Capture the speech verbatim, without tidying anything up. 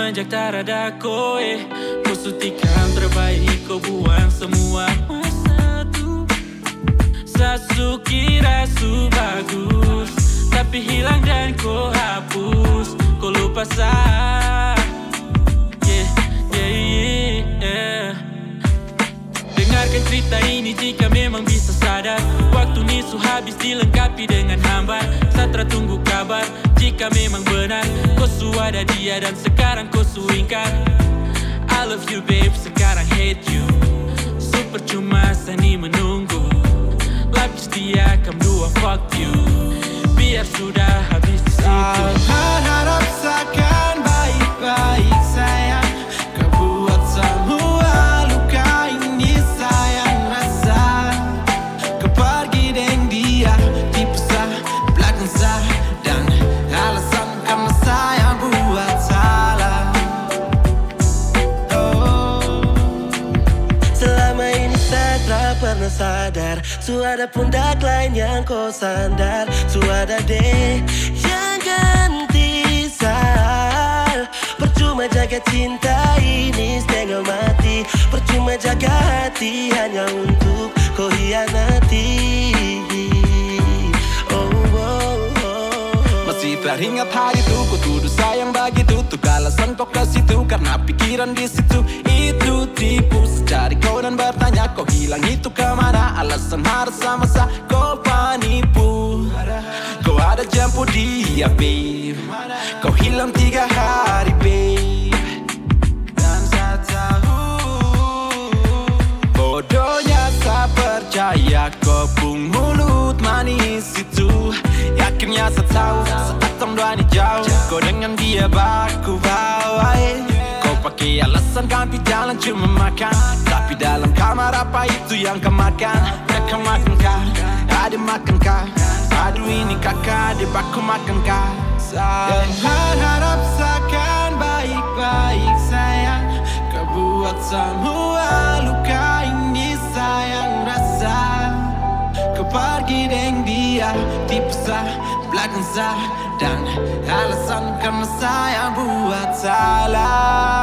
Semenjak tak ada kowe, kau suntikan terbaik, kau buang semua masa tu. Sasu kira su bagus, tapi hilang dan kau hapus. Kau lupa sah. Yeah, yeah, yeah. Dengarkan cerita ini jika memang bisa sadar. Waktu nisu habis dilengkapi dengan hambar. Satra tunggu kabar jika memang benar kau su ada dia dan sekarang kau su ingkar. I love you babe, sekarang hate you. Super cuma sani menunggu. Lapis dia kam dua fuck you. Biar sudah habis di situ. Harap seakan baik-baik sayang. Kau buat semua luka ini sayang rasa. Kau pergi dengan dia dipisah belakang sah. Dan alasan kamu sayang buat salah. Oh. Selama ini saya tak pernah sadar, su ada pundak lain yang kau sandar. Su ada deh yang ganti sal. Percuma jaga cinta ini setengah mati. Percuma jaga hati hanya untuk kau hianati. Oh, oh, oh. Masih teringat hari itu kau tuduh sayang begitu. Tuh alasan kau ke situ karena pikiran di situ. Itu tipu cari kau dan bertanya kau hilang itu kemana. Alasan harus sama-sama kau penipu. Kau ada jemput dia babe. Kau hilang tiga hari babe. Dan saya tahu bodohnya saya percaya kau pun mulut manis itu. Yakinnya saya tahu saat temani jauh kau dengan dia baku bawa. Kau pakai alasan ganti jalan cuma makan. Tapi dalam kamar apa itu yang kau makan? Mereka makan kah? Ada makan kah? Aduh ini kakak dia baku makan kah? Saya harap seakan baik-baik sayang. Kau buat semua luka ini sayang rasa. Kau pergi dengan dia dipisah belakang sah. Dan alasan kamu sayang buat salah.